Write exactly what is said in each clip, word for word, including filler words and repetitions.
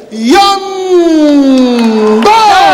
Yombo.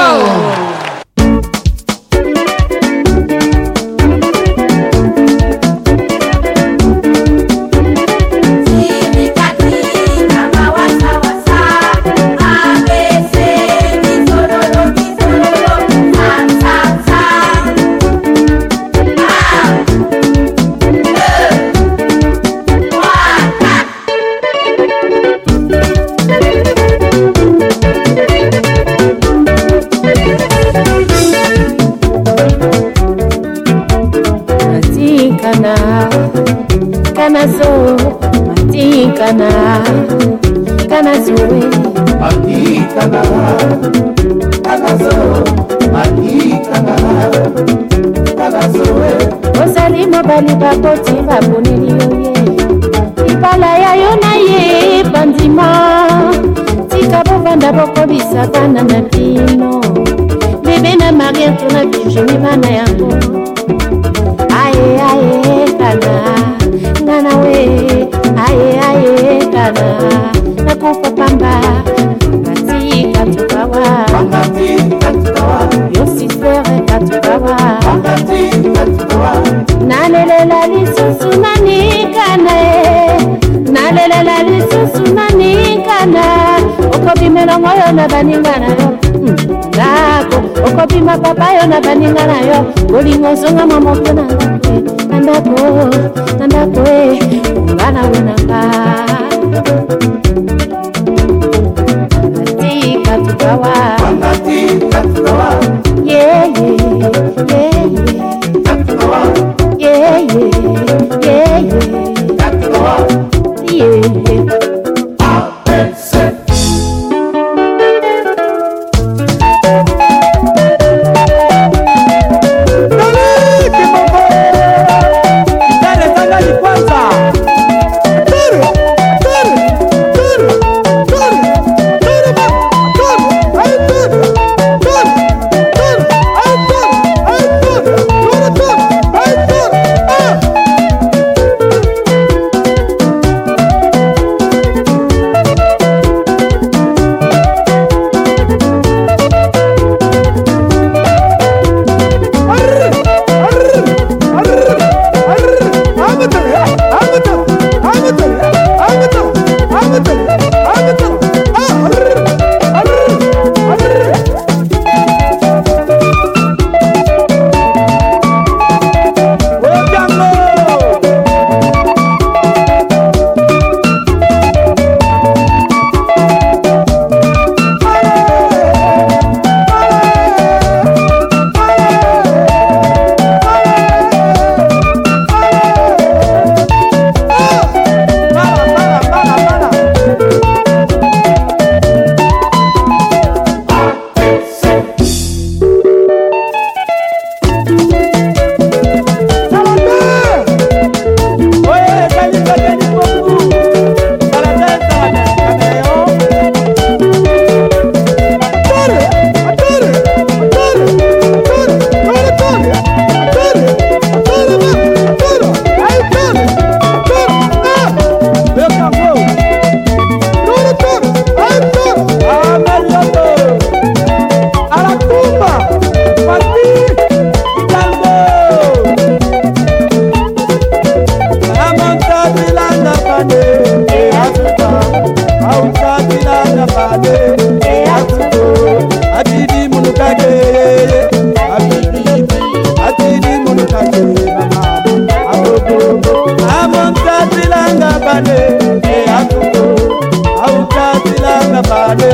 Kana kana zoe mati kana kana zoe mati kana kana zoe osali mobali bakoti baboneli yoye ibala ya yo na ye bandima tika bovanda bokobisa bana na bino bebe na marie tuna bijemi bana yango aye aye kana ngana we aye aye kana nakufa pamba kati katukawa kati katukawa yo sisere katukawa kati katukawa nalela lisusu nani kana nalela lisusu nani kana okobimela ngoyo na baningana yo ndako okobima papa yo na baningana yo bolingo zonga mamoko na ndako ndako e ngana wenanga kati katukawa kati katukawa yeah yeah yeah katukawa yeah yeah yeah katukawa yeah Bane,